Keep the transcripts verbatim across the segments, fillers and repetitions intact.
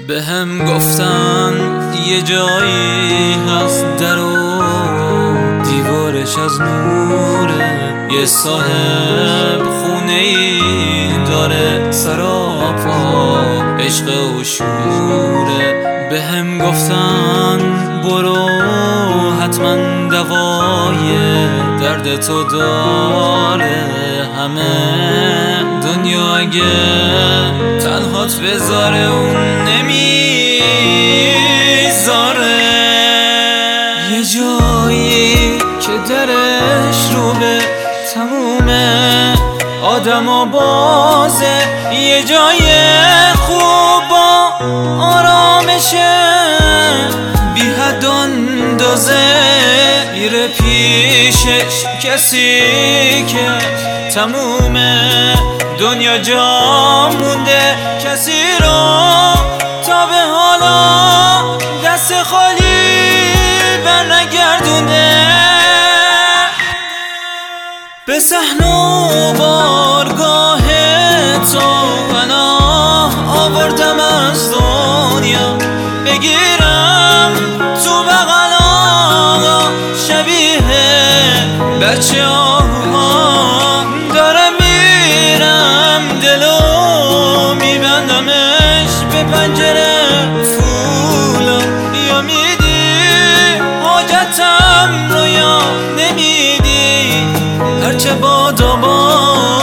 به هم گفتن یه جایی هست در و دیوارش از نوره، یه صاحب خونه ای داره سراپا عشق و شوره. به هم گفتن برو حتما دوای درد تو داره، همه دنیا اگه تنهات بذاره اون نمیذاره. یه جایی که درش رو به تموم آدم و بازه، یه جای خوب و آرامشه بی حد اندازه، میره پیشش کسی که تموم دنیا جا مونده، کسی رو تا به حالا دست خالی برنگردونده. به صحن و بارگاه تو پناه آوردم از دنیا، بگیرم تو بغل آقا شبیه بچه ها دارم میرم، دلو میبندمش به پنجره فولا، یا میدی حاجتم رو یا نمیدی هرچه بادا با.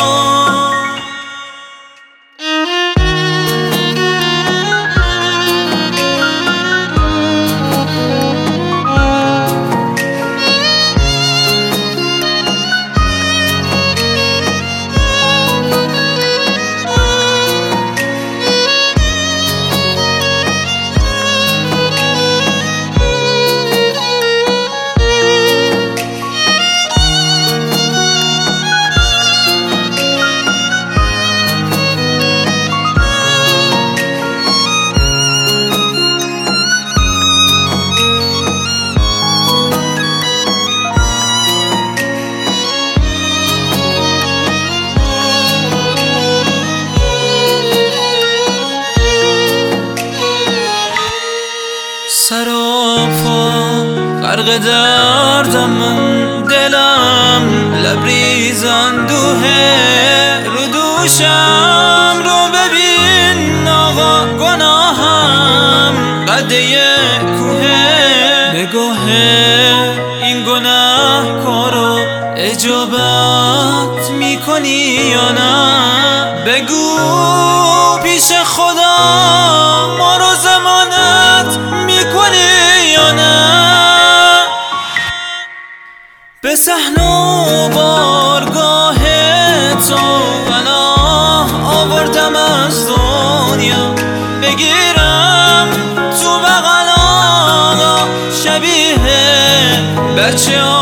سراپا غرق دردم من، دلم لبریز اندوهه، رو دوشم رو ببین آقا گناهم قده کوه، نگاه این گناه کارو اجابت میکنی یا نه؟ بگو پیش خدا ما رو ضمانت میکنی یا نه؟ به صحن و بارگاه تو پناه آوردم از دنیا، بگیرم تو بغل آقا شبیه بچه